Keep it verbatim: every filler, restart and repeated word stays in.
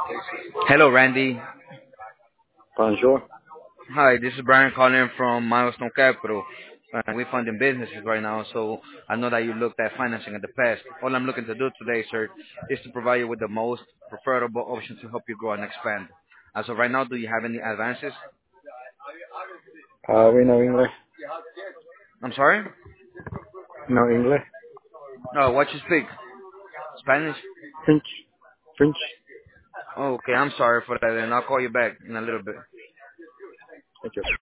Hello, Randy. Bonjour. Hi, this is Brian calling from Milestone Capital. Uh, we're funding businesses right now, so I know that you looked at financing in the past. All I'm looking to do today, sir, is to provide you with the most preferable option to help you grow and expand. As of right now, do you have any advances? Uh, we know English. I'm sorry? No English. No, what you speak? Spanish? French. French. Okay, I'm sorry for that, and I'll call you back in a little bit. Thank you.